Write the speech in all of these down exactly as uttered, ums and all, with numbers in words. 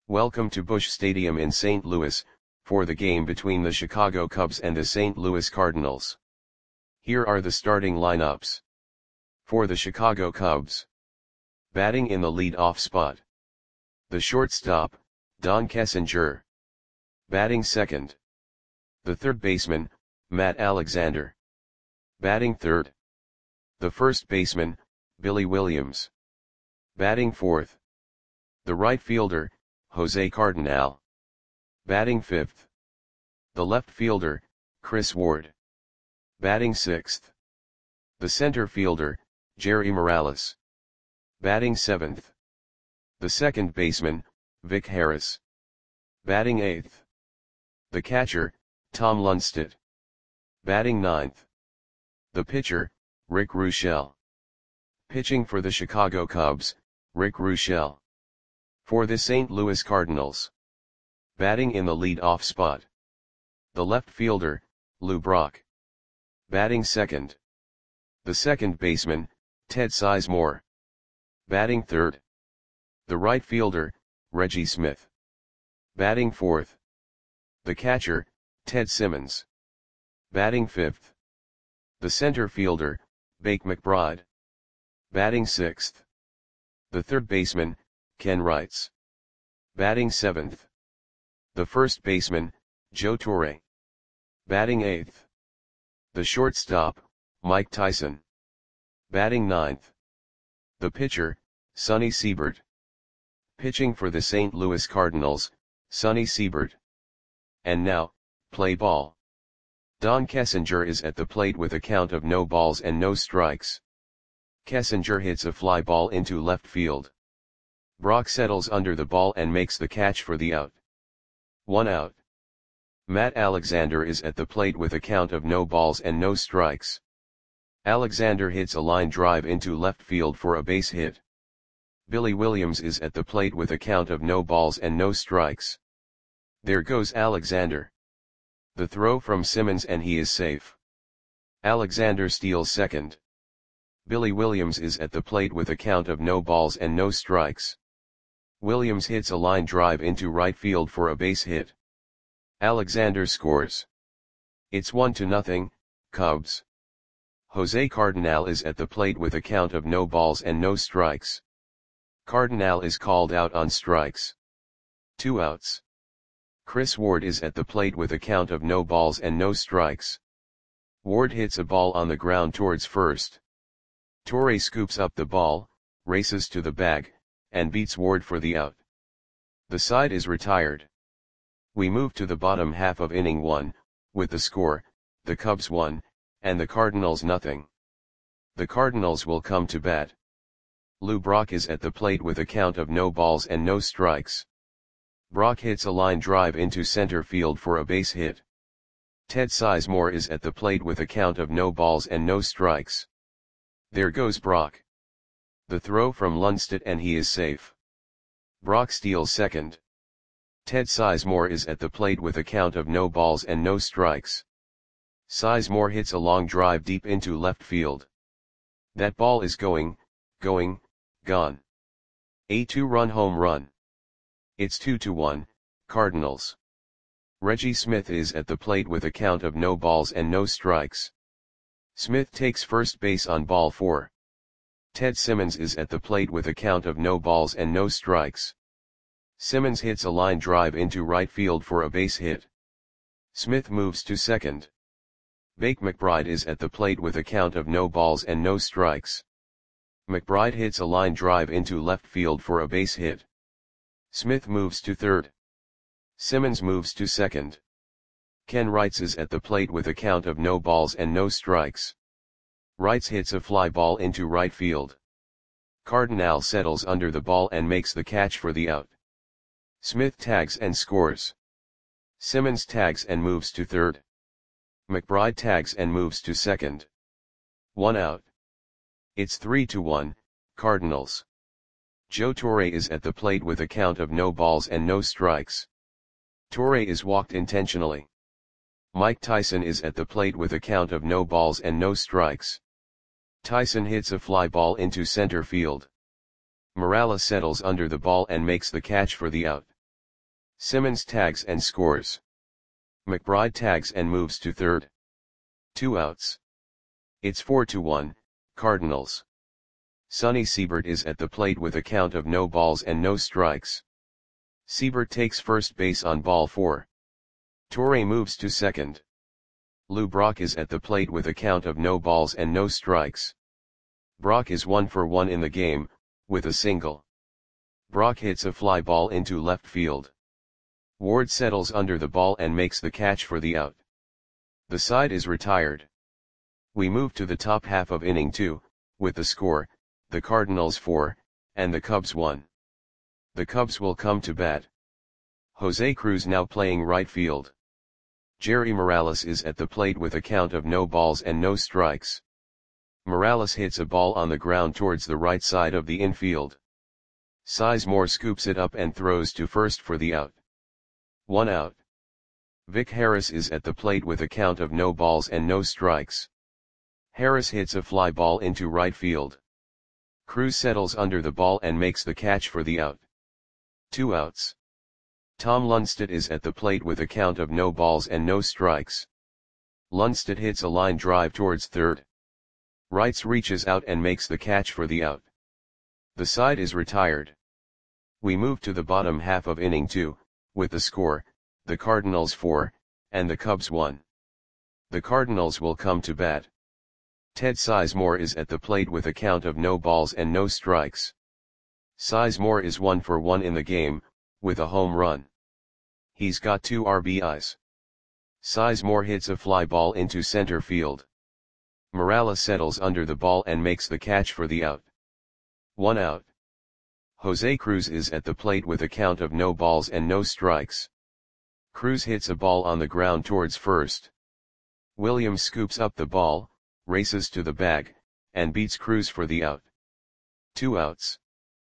Welcome to Busch Stadium in Saint Louis, for the game between the Chicago Cubs and the Saint Louis Cardinals. Here are the starting lineups. For the Chicago Cubs. Batting in the lead-off spot. The shortstop, Don Kessinger. Batting second. The third baseman, Matt Alexander. Batting third. The first baseman, Billy Williams. Batting fourth. The right fielder, Jose Cardinal. Batting fifth. The left fielder, Chris Ward. Batting sixth. The center fielder, Jerry Morales. Batting seventh. The second baseman, Vic Harris. Batting eighth. The catcher, Tom Lundstedt. Batting ninth. The pitcher, Rick Ruschel. Pitching for the Chicago Cubs, Rick Ruschel. For the Saint Louis Cardinals. Batting in the lead-off spot. The left fielder, Lou Brock. Batting second. The second baseman, Ted Sizemore. Batting third. The right fielder, Reggie Smith. Batting fourth. The catcher, Ted Simmons. Batting fifth. The center fielder, Bake McBride. Batting sixth. The third baseman, Ken Wrights. Batting seventh. The first baseman, Joe Torre. Batting eighth. The shortstop, Mike Tyson. Batting ninth. The pitcher, Sonny Siebert. Pitching for the Saint Louis Cardinals, Sonny Siebert. And now, play ball. Don Kessinger is at the plate with a count of no balls and no strikes. Kessinger hits a fly ball into left field. Brock settles under the ball and makes the catch for the out. One out. Matt Alexander is at the plate with a count of no balls and no strikes. Alexander hits a line drive into left field for a base hit. Billy Williams is at the plate with a count of no balls and no strikes. There goes Alexander. The throw from Simmons and he is safe. Alexander steals second. Billy Williams is at the plate with a count of no balls and no strikes. Williams hits a line drive into right field for a base hit. Alexander scores. It's one to nothing, Cubs. Jose Cardinal is at the plate with a count of no balls and no strikes. Cardinal is called out on strikes. Two outs. Chris Ward is at the plate with a count of no balls and no strikes. Ward hits a ball on the ground towards first. Torre scoops up the ball, races to the bag, and beats Ward for the out. The side is retired. We move to the bottom half of inning one, with the score, the Cubs one, and the Cardinals nothing. The Cardinals will come to bat. Lou Brock is at the plate with a count of no balls and no strikes. Brock hits a line drive into center field for a base hit. Ted Sizemore is at the plate with a count of no balls and no strikes. There goes Brock. The throw from Lundstedt and he is safe. Brock steals second. Ted Sizemore is at the plate with a count of no balls and no strikes. Sizemore hits a long drive deep into left field. That ball is going, going, gone. A two-run home run. It's two to one, Cardinals. Reggie Smith is at the plate with a count of no balls and no strikes. Smith takes first base on ball four. Ted Simmons is at the plate with a count of no balls and no strikes. Simmons hits a line drive into right field for a base hit. Smith moves to second. Bake McBride is at the plate with a count of no balls and no strikes. McBride hits a line drive into left field for a base hit. Smith moves to third. Simmons moves to second. Ken Wrights is at the plate with a count of no balls and no strikes. Wrights hits a fly ball into right field. Cardinal settles under the ball and makes the catch for the out. Smith tags and scores. Simmons tags and moves to third. McBride tags and moves to second. One out. It's three to one, Cardinals. Joe Torre is at the plate with a count of no balls and no strikes. Torre is walked intentionally. Mike Tyson is at the plate with a count of no balls and no strikes. Tyson hits a fly ball into center field. Morales settles under the ball and makes the catch for the out. Simmons tags and scores. McBride tags and moves to third. Two outs. It's four to one, Cardinals. Sonny Siebert is at the plate with a count of no balls and no strikes. Siebert takes first base on ball four. Torre moves to second. Lou Brock is at the plate with a count of no balls and no strikes. Brock is one for one in the game, with a single. Brock hits a fly ball into left field. Ward settles under the ball and makes the catch for the out. The side is retired. We move to the top half of inning two, with the score, the Cardinals four, and the Cubs one. The Cubs will come to bat. Jose Cruz now playing right field. Jerry Morales is at the plate with a count of no balls and no strikes. Morales hits a ball on the ground towards the right side of the infield. Sizemore scoops it up and throws to first for the out. One out. Vic Harris is at the plate with a count of no balls and no strikes. Harris hits a fly ball into right field. Cruz settles under the ball and makes the catch for the out. Two outs. Tom Lundstedt is at the plate with a count of no balls and no strikes. Lundstedt hits a line drive towards third. Wrights reaches out and makes the catch for the out. The side is retired. We move to the bottom half of inning two, with the score, the Cardinals four, and the Cubs one. The Cardinals will come to bat. Ted Sizemore is at the plate with a count of no balls and no strikes. Sizemore is one for one in the game, with a home run. He's got two R B Is. Sizemore hits a fly ball into center field. Morales settles under the ball and makes the catch for the out. One out. Jose Cruz is at the plate with a count of no balls and no strikes. Cruz hits a ball on the ground towards first. Williams scoops up the ball, races to the bag, and beats Cruz for the out. Two outs.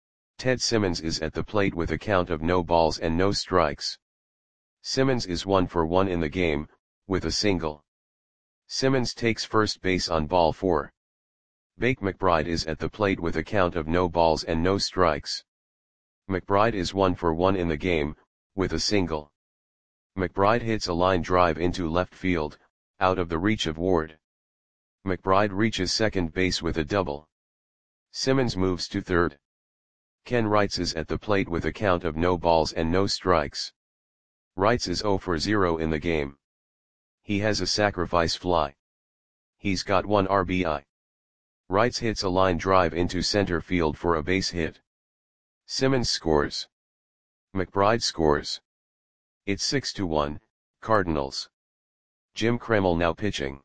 Ted Simmons is at the plate with a count of no balls and no strikes. Simmons is one for one in the game, with a single. Simmons takes first base on ball four. Bake McBride is at the plate with a count of no balls and no strikes. McBride is one for one in the game, with a single. McBride hits a line drive into left field, out of the reach of Ward. McBride reaches second base with a double. Simmons moves to third. Ken Wrights is at the plate with a count of no balls and no strikes. Wrights is zero for zero in the game. He has a sacrifice fly. He's got one R B I. Wrights hits a line drive into center field for a base hit. Simmons scores. McBride scores. It's six to one, Cardinals. Jim Kremel now pitching.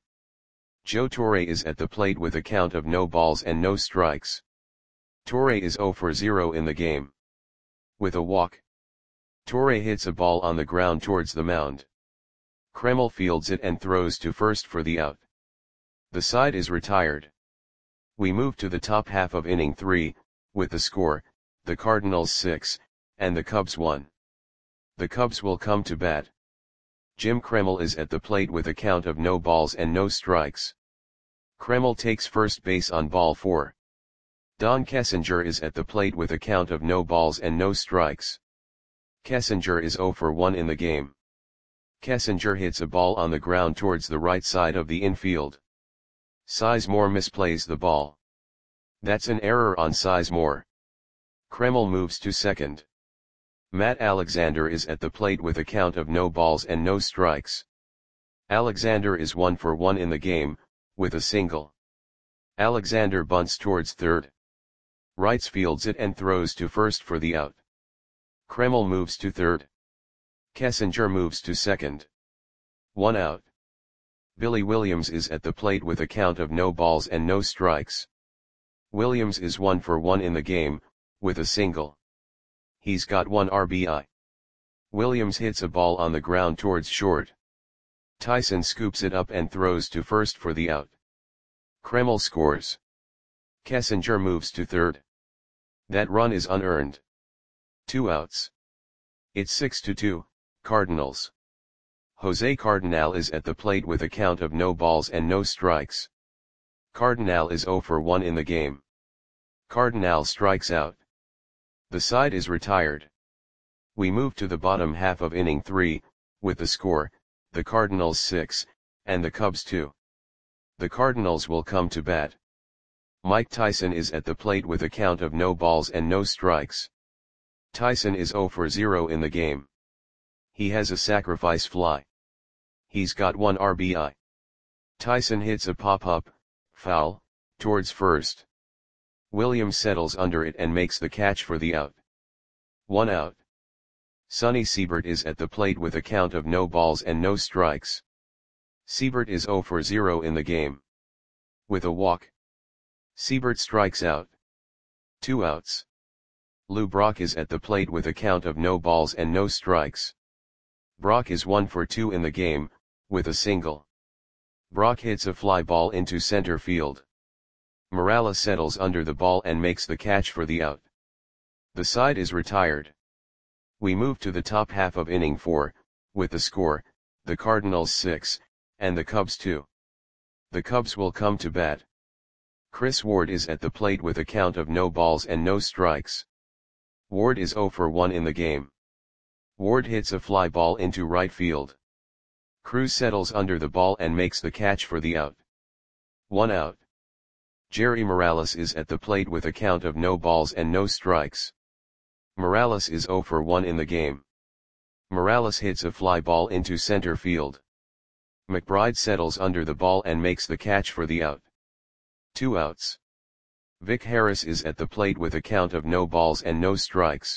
Joe Torre is at the plate with a count of no balls and no strikes. Torre is zero for zero in the game. With a walk. Torre hits a ball on the ground towards the mound. Kremel fields it and throws to first for the out. The side is retired. We move to the top half of inning three, with the score, the Cardinals six, and the Cubs one. The Cubs will come to bat. Jim Kremel is at the plate with a count of no balls and no strikes. Kremel takes first base on ball four. Don Kessinger is at the plate with a count of no balls and no strikes. Kessinger is zero for one in the game. Kessinger hits a ball on the ground towards the right side of the infield. Sizemore misplays the ball. That's an error on Sizemore. Kremel moves to second. Matt Alexander is at the plate with a count of no balls and no strikes. Alexander is one for one in the game, with a single. Alexander bunts towards third. Wrights fields it and throws to first for the out. Kremel moves to third. Kessinger moves to second. One out. Billy Williams is at the plate with a count of no balls and no strikes. Williams is one for one in the game, with a single. He's got one R B I. Williams hits a ball on the ground towards short. Tyson scoops it up and throws to first for the out. Kremel scores. Kessinger moves to third. That run is unearned. Two outs. It's six to two, Cardinals. Jose Cardinal is at the plate with a count of no balls and no strikes. Cardinal is zero for one in the game. Cardinal strikes out. The side is retired. We move to the bottom half of inning three, with the score, the Cardinals six, and the Cubs two. The Cardinals will come to bat. Mike Tyson is at the plate with a count of no balls and no strikes. Tyson is zero for zero in the game. He has a sacrifice fly. He's got one R B I. Tyson hits a pop-up, foul, towards first. Williams settles under it and makes the catch for the out. One out. Sonny Siebert is at the plate with a count of no balls and no strikes. Siebert is zero for zero in the game. With a walk. Siebert strikes out. Two outs. Lou Brock is at the plate with a count of no balls and no strikes. Brock is one for two in the game, with a single. Brock hits a fly ball into center field. Morales settles under the ball and makes the catch for the out. The side is retired. We move to the top half of inning four, with the score, the Cardinals six, and the Cubs two. The Cubs will come to bat. Chris Ward is at the plate with a count of no balls and no strikes. Ward is zero for one in the game. Ward hits a fly ball into right field. Cruz settles under the ball and makes the catch for the out. One out. Jerry Morales is at the plate with a count of no balls and no strikes. Morales is zero for one in the game. Morales hits a fly ball into center field. McBride settles under the ball and makes the catch for the out. Two outs. Vic Harris is at the plate with a count of no balls and no strikes.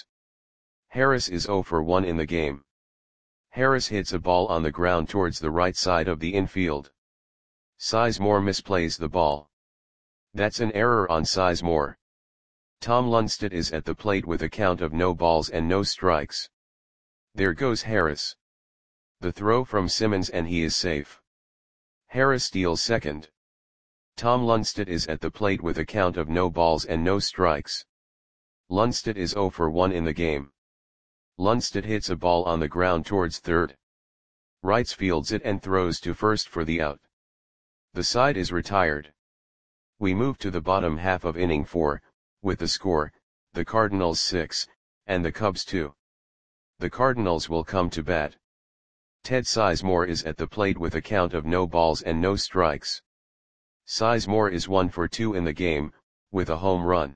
Harris is zero for one in the game. Harris hits a ball on the ground towards the right side of the infield. Sizemore misplays the ball. That's an error on Sizemore. Tom Lundstedt is at the plate with a count of no balls and no strikes. There goes Harris. The throw from Simmons and he is safe. Harris steals second. Tom Lundstedt is at the plate with a count of no balls and no strikes. Lundstedt is zero for one in the game. Lundstedt hits a ball on the ground towards third. Wrights fields it and throws to first for the out. The side is retired. We move to the bottom half of inning four, with the score, the Cardinals six, and the Cubs two. The Cardinals will come to bat. Ted Sizemore is at the plate with a count of no balls and no strikes. Sizemore is one for two in the game, with a home run.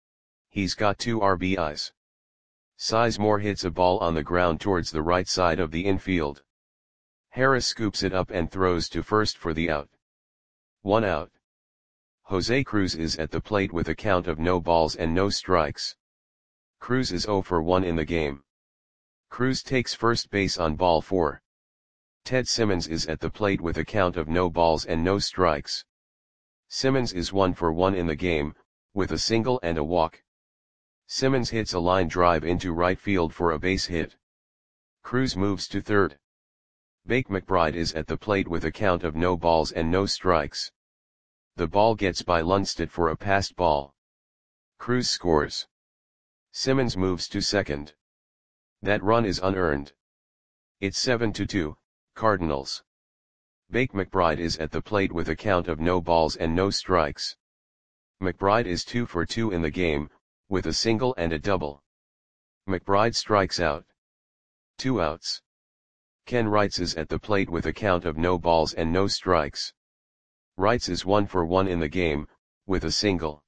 He's got two R B Is. Sizemore hits a ball on the ground towards the right side of the infield. Harris scoops it up and throws to first for the out. One out. Jose Cruz is at the plate with a count of no balls and no strikes. Cruz is zero for one in the game. Cruz takes first base on ball four. Ted Simmons is at the plate with a count of no balls and no strikes. Simmons is one for one in the game, with a single and a walk. Simmons hits a line drive into right field for a base hit. Cruz moves to third. Bake McBride is at the plate with a count of no balls and no strikes. The ball gets by Lundstedt for a passed ball. Cruz scores. Simmons moves to second. That run is unearned. It's seven to two, Cardinals. Bake McBride is at the plate with a count of no balls and no strikes. McBride is two for two in the game, with a single and a double. McBride strikes out. Two outs. Ken Wrights is at the plate with a count of no balls and no strikes. Wrights is one for one in the game, with a single.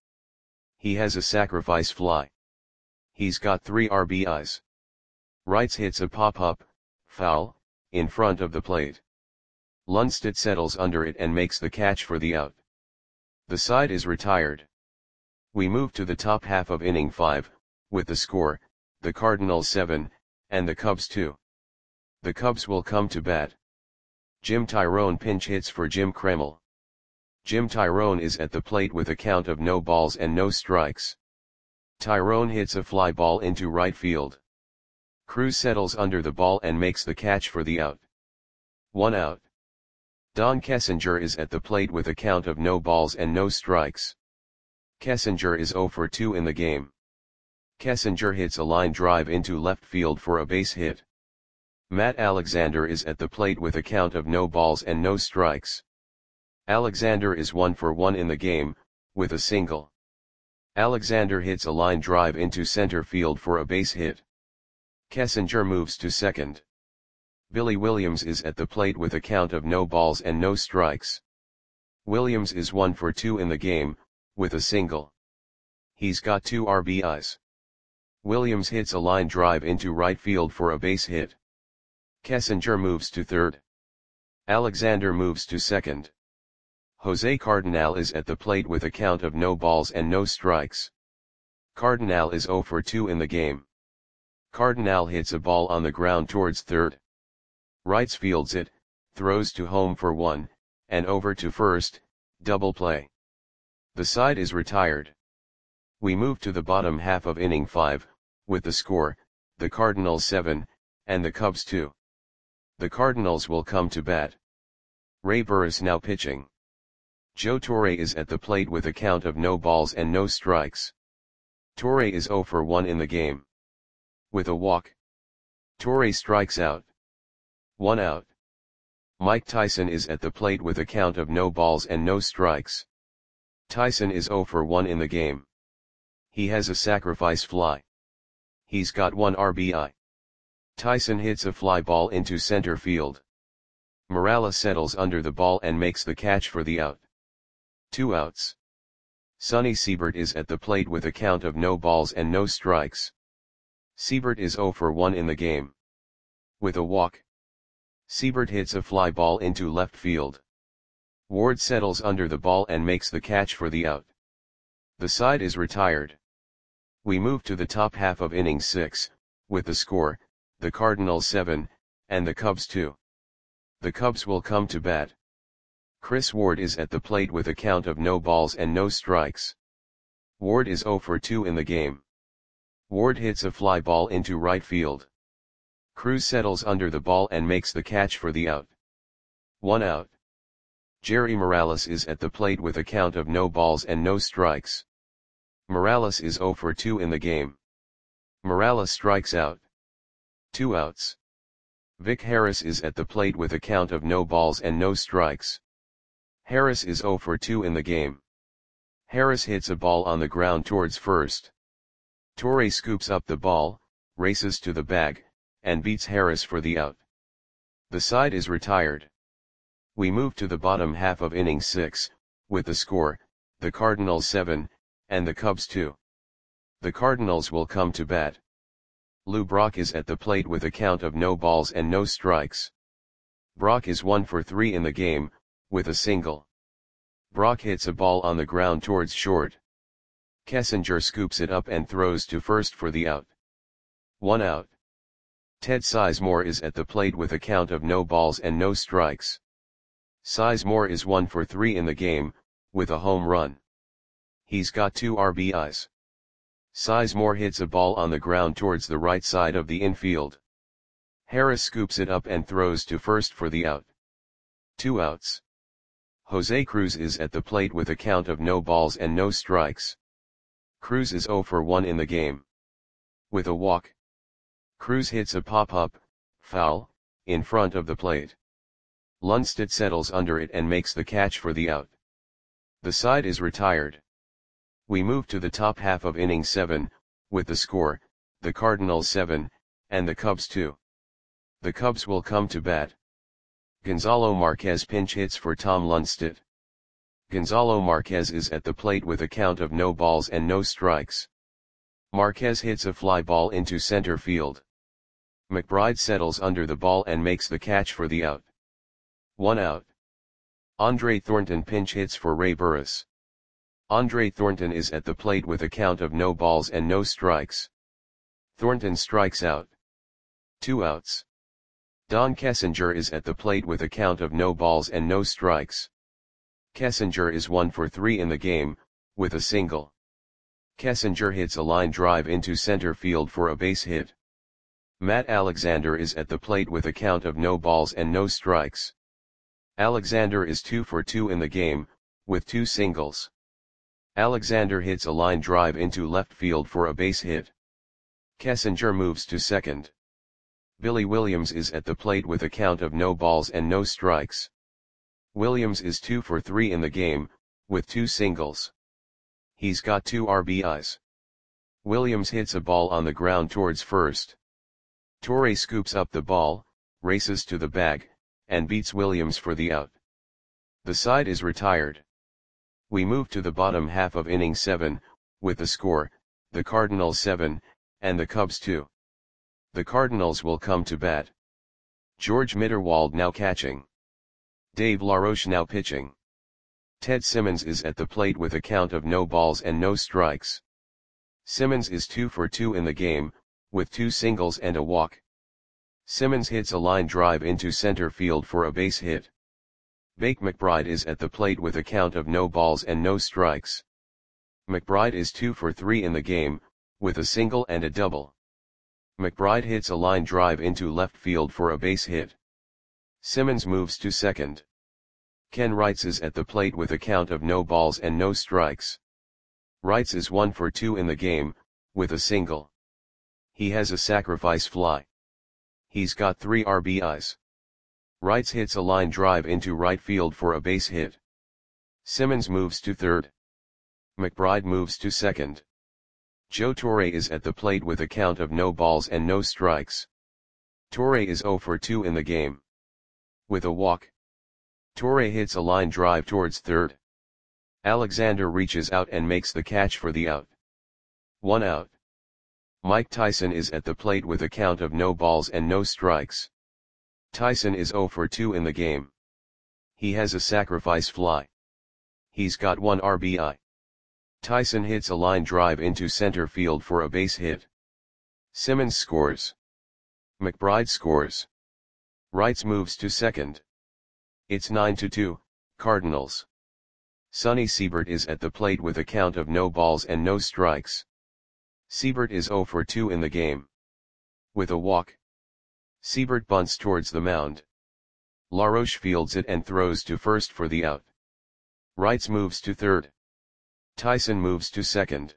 He has a sacrifice fly. He's got three R B Is. Wrights hits a pop-up, foul, in front of the plate. Lundstedt settles under it and makes the catch for the out. The side is retired. We move to the top half of inning five, with the score, the Cardinals seven, and the Cubs two. The Cubs will come to bat. Jim Tyrone pinch hits for Jim Kremel. Jim Tyrone is at the plate with a count of no balls and no strikes. Tyrone hits a fly ball into right field. Cruz settles under the ball and makes the catch for the out. One out. Don Kessinger is at the plate with a count of no balls and no strikes. Kessinger is zero for two in the game. Kessinger hits a line drive into left field for a base hit. Matt Alexander is at the plate with a count of no balls and no strikes. Alexander is one for one in the game, with a single. Alexander hits a line drive into center field for a base hit. Kessinger moves to second. Billy Williams is at the plate with a count of no balls and no strikes. Williams is one for two in the game, with a single. He's got two R B Is. Williams hits a line drive into right field for a base hit. Kessinger moves to third. Alexander moves to second. Jose Cardinal is at the plate with a count of no balls and no strikes. Cardinal is zero for two in the game. Cardinal hits a ball on the ground towards third. Wrights fields it, throws to home for one, and over to first, double play. The side is retired. We move to the bottom half of inning five, with the score, the Cardinals seven, and the Cubs two. The Cardinals will come to bat. Ray Burris now pitching. Joe Torre is at the plate with a count of no balls and no strikes. Torre is zero for one in the game. With a walk. Torre strikes out. One out. Mike Tyson is at the plate with a count of no balls and no strikes. Tyson is zero for one in the game. He has a sacrifice fly. He's got one R B I. Tyson hits a fly ball into center field. Morales settles under the ball and makes the catch for the out. Two outs. Sonny Siebert is at the plate with a count of no balls and no strikes. Siebert is zero for one in the game. With a walk. Siebert hits a fly ball into left field. Ward settles under the ball and makes the catch for the out. The side is retired. We move to the top half of inning six, with the score, the Cardinals seven, and the Cubs two. The Cubs will come to bat. Chris Ward is at the plate with a count of no balls and no strikes. Ward is zero for two in the game. Ward hits a fly ball into right field. Cruz settles under the ball and makes the catch for the out. One out. Jerry Morales is at the plate with a count of no balls and no strikes. Morales is zero for two in the game. Morales strikes out. Two outs. Vic Harris is at the plate with a count of no balls and no strikes. Harris is zero for two in the game. Harris hits a ball on the ground towards first. Torre scoops up the ball, races to the bag, and beats Harris for the out. The side is retired. We move to the bottom half of inning six, with the score, the Cardinals seven, and the Cubs two. The Cardinals will come to bat. Lou Brock is at the plate with a count of no balls and no strikes. Brock is one for three in the game, with a single. Brock hits a ball on the ground towards short. Kessinger scoops it up and throws to first for the out. One out. Ted Sizemore is at the plate with a count of no balls and no strikes. Sizemore is one for three in the game, with a home run. He's got two R B Is. Sizemore hits a ball on the ground towards the right side of the infield. Harris scoops it up and throws to first for the out. Two outs. Jose Cruz is at the plate with a count of no balls and no strikes. Cruz is zero for one in the game. With a walk. Cruz hits a pop-up, foul, in front of the plate. Lundstedt settles under it and makes the catch for the out. The side is retired. We move to the top half of inning seven, with the score, the Cardinals seven, and the Cubs two. The Cubs will come to bat. Gonzalo Marquez pinch hits for Tom Lundstedt. Gonzalo Marquez is at the plate with a count of no balls and no strikes. Marquez hits a fly ball into center field. McBride settles under the ball and makes the catch for the out. One out. Andre Thornton pinch hits for Ray Burris. Andre Thornton is at the plate with a count of no balls and no strikes. Thornton strikes out. Two outs. Don Kessinger is at the plate with a count of no balls and no strikes. Kessinger is one for three in the game, with a single. Kessinger hits a line drive into center field for a base hit. Matt Alexander is at the plate with a count of no balls and no strikes. Alexander is two for two in the game, with two singles. Alexander hits a line drive into left field for a base hit. Kessinger moves to second. Billy Williams is at the plate with a count of no balls and no strikes. Williams is two for three in the game, with two singles. He's got two R B Is. Williams hits a ball on the ground towards first. Torre scoops up the ball, races to the bag, and beats Williams for the out. The side is retired. We move to the bottom half of inning seven, with the score, the Cardinals seven, and the Cubs two. The Cardinals will come to bat. George Mitterwald now catching. Dave LaRoche now pitching. Ted Simmons is at the plate with a count of no balls and no strikes. Simmons is two for two in the game, with two singles and a walk. Simmons hits a line drive into center field for a base hit. Bake McBride is at the plate with a count of no balls and no strikes. McBride is two for three in the game, with a single and a double. McBride hits a line drive into left field for a base hit. Simmons moves to second. Ken Wrights is at the plate with a count of no balls and no strikes. Wrights is one for two in the game, with a single. He has a sacrifice fly. He's got three R B Is. Wrights hits a line drive into right field for a base hit. Simmons moves to third. McBride moves to second. Joe Torre is at the plate with a count of no balls and no strikes. Torre is zero for two in the game. With a walk. Torre hits a line drive towards third. Alexander reaches out and makes the catch for the out. One out. Mike Tyson is at the plate with a count of no balls and no strikes. Tyson is zero for two in the game. He has a sacrifice fly. He's got one R B I. Tyson hits a line drive into center field for a base hit. Simmons scores. McBride scores. Wrights moves to second. It's nine to two, Cardinals. Sonny Siebert is at the plate with a count of no balls and no strikes. Siebert is zero for two in the game. With a walk. Siebert bunts towards the mound. LaRoche fields it and throws to first for the out. Wrights moves to third. Tyson moves to second.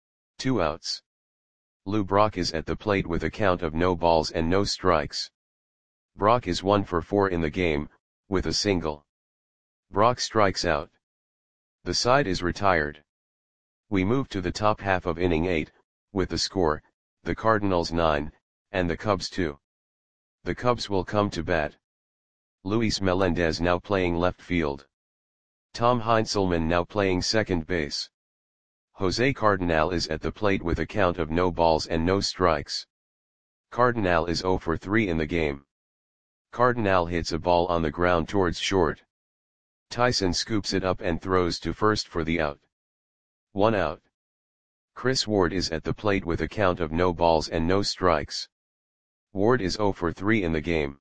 Two outs. Lou Brock is at the plate with a count of no balls and no strikes. Brock is one for four in the game, with a single. Brock strikes out. The side is retired. We move to the top half of inning eight, with the score, the Cardinals nine, and the Cubs two. The Cubs will come to bat. Luis Melendez now playing left field. Tom Heinzelman now playing second base. Jose Cardinal is at the plate with a count of no balls and no strikes. Cardinal is zero for three in the game. Cardinal hits a ball on the ground towards short. Tyson scoops it up and throws to first for the out. One out. Chris Ward is at the plate with a count of no balls and no strikes. Ward is zero for three in the game.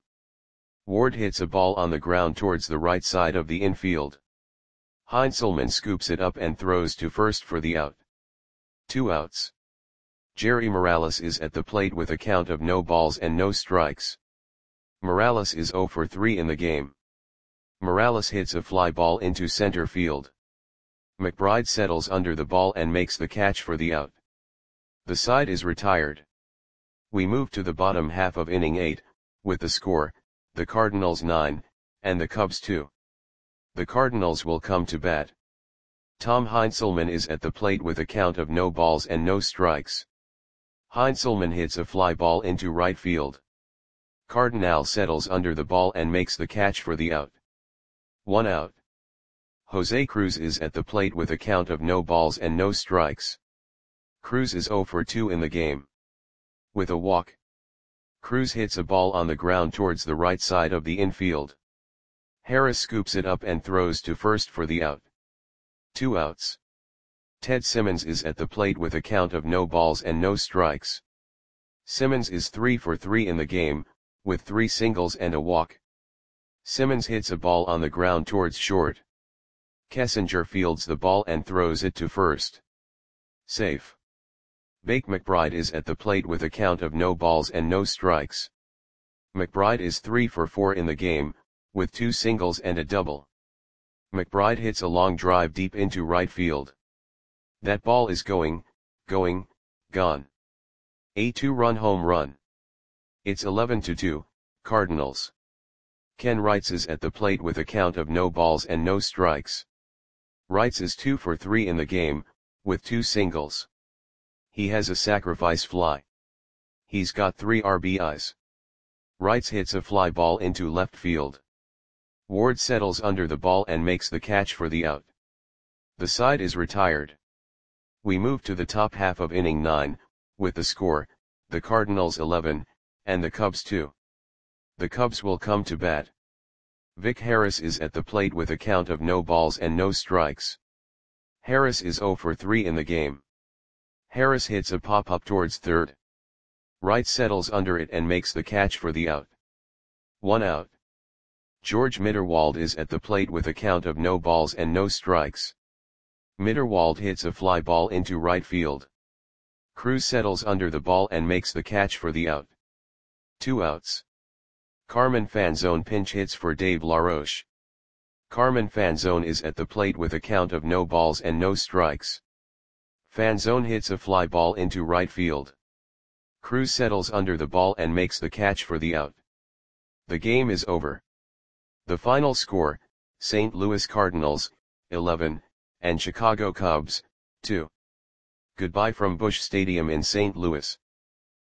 Ward hits a ball on the ground towards the right side of the infield. Heinzelman scoops it up and throws to first for the out. Two outs. Jerry Morales is at the plate with a count of no balls and no strikes. Morales is zero for three in the game. Morales hits a fly ball into center field. McBride settles under the ball and makes the catch for the out. The side is retired. We move to the bottom half of inning eight, with the score, the Cardinals nine, and the Cubs two. The Cardinals will come to bat. Tom Heinzelman is at the plate with a count of no balls and no strikes. Heinzelman hits a fly ball into right field. Cardinal settles under the ball and makes the catch for the out. One out. Jose Cruz is at the plate with a count of no balls and no strikes. Cruz is zero for two in the game. With a walk. Cruz hits a ball on the ground towards the right side of the infield. Harris scoops it up and throws to first for the out. Two outs. Ted Simmons is at the plate with a count of no balls and no strikes. Simmons is three for three in the game, with three singles and a walk. Simmons hits a ball on the ground towards short. Kessinger fields the ball and throws it to first. Safe. Bake McBride is at the plate with a count of no balls and no strikes. McBride is three for four in the game, with two singles and a double. McBride hits a long drive deep into right field. That ball is going, going, gone. A two-run home run. It's eleven to two, Cardinals. Ken Wrights is at the plate with a count of no balls and no strikes. Wrights is two for three in the game, with two singles. He has a sacrifice fly. he's got three R B Is. Wrights hits a fly ball into left field. Ward settles under the ball and makes the catch for the out. The side is retired. We move to the top half of inning nine, with the score, the Cardinals eleven, and the Cubs two. The Cubs will come to bat. Vic Harris is at the plate with a count of no balls and no strikes. Harris is zero for three in the game. Harris hits a pop-up towards third. Wright settles under it and makes the catch for the out. One out. George Mitterwald is at the plate with a count of no balls and no strikes. Mitterwald hits a fly ball into right field. Cruz settles under the ball and makes the catch for the out. Two outs. Carmen Fanzone pinch hits for Dave LaRoche. Carmen Fanzone is at the plate with a count of no balls and no strikes. Fanzone hits a fly ball into right field. Cruz settles under the ball and makes the catch for the out. The game is over. The final score, Saint Louis Cardinals, eleven, and Chicago Cubs, two. Goodbye from Busch Stadium in Saint Louis.